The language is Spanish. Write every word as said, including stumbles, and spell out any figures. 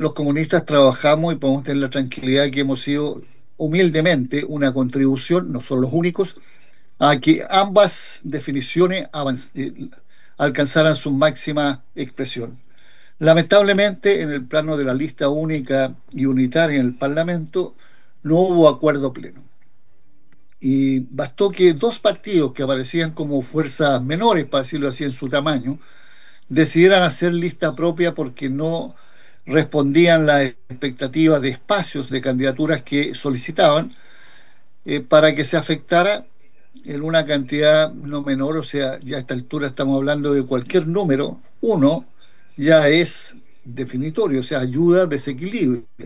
los comunistas trabajamos y podemos tener la tranquilidad que hemos sido humildemente una contribución, no son los únicos, a que ambas definiciones avanz- eh, alcanzaran su máxima expresión. Lamentablemente, en el plano de la lista única y unitaria en el Parlamento, no hubo acuerdo pleno. Y bastó que dos partidos que aparecían como fuerzas menores, para decirlo así, en su tamaño, decidieran hacer lista propia porque no respondían las expectativas de espacios de candidaturas que solicitaban, eh, para que se afectara en una cantidad no menor. O sea, ya a esta altura estamos hablando de cualquier número, uno ya es definitorio, o sea, ayuda a desequilibrio.